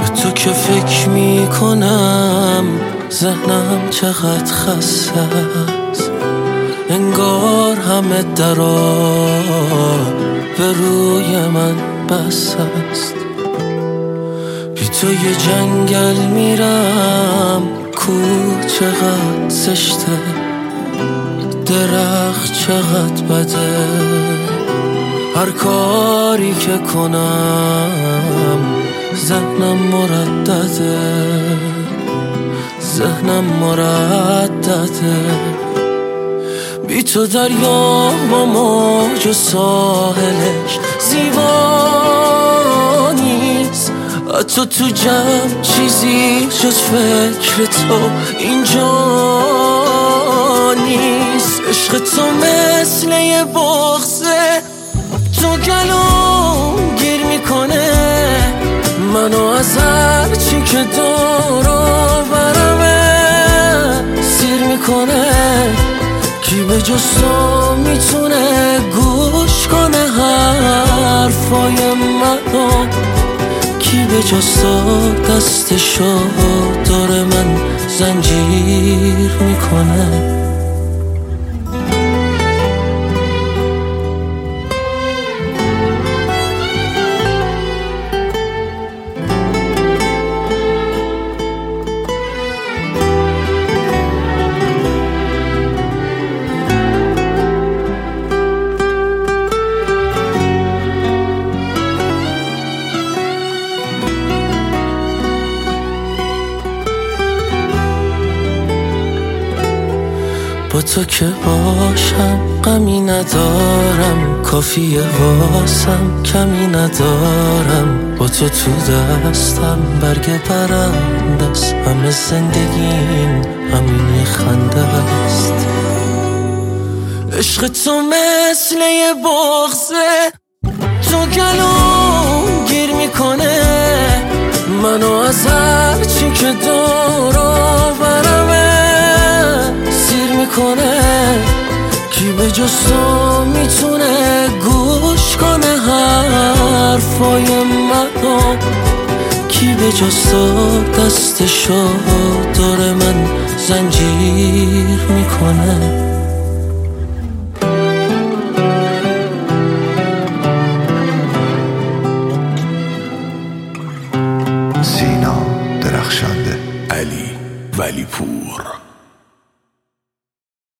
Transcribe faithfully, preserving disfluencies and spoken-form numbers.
تو که فکر میکنم ذهنم چقدر خسته است، انگار همه درا به روی من بس است. بی تو یه جنگل میرم، کوه چقدر زشته، درخت چقدر بده، هر کاری که کنم ذهنم مردده، ذهنم مردده. بی تو دریا و موج و ساحلش زیبا نیست، حتی تو جمع چیزی جز فکر تو اینجا نیست. عشق تو مثل یه بغضه، تو گلوم گیر میکنه منو از هر چی که دورو برمه سیر میکنه. کی به جز تو میتونه گوش کنه حرفای منو، کی به جز تو دستشو داره من زنجیر میکنه. با تو که باشم غمی ندارم، کافیه واسم کمی ندارم. با تو تو دستم برگ برندست، همه زندگیم همین خنده است. عشق تو مثل یه بغضه، تو گلوم گیر میکنه منو از هر چی که دورو برمه سیر میکنه. کی به جز تو میتونه گوش کنه حرفای منو، کی به جز تو دستشو داره من زنجیر میکنه. سینا درخشنده، علی ولیپور.